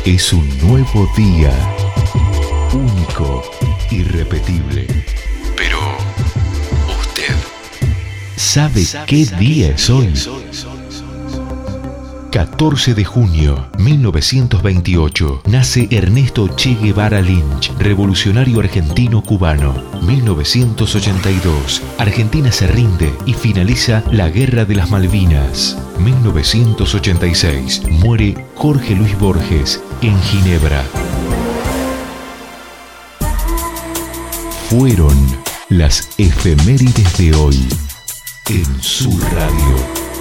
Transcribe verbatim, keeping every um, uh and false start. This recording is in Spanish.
Es un nuevo día, único, irrepetible. Pero, ¿usted sabe qué día es hoy? catorce de junio mil novecientos veintiocho. Nace Ernesto Che Guevara Lynch, revolucionario argentino-cubano. mil novecientos ochenta y dos. Argentina se rinde y finaliza la Guerra de las Malvinas. mil novecientos ochenta y seis. Muere Jorge Luis Borges en Ginebra. Fueron las efemérides de hoy en Sur Radio.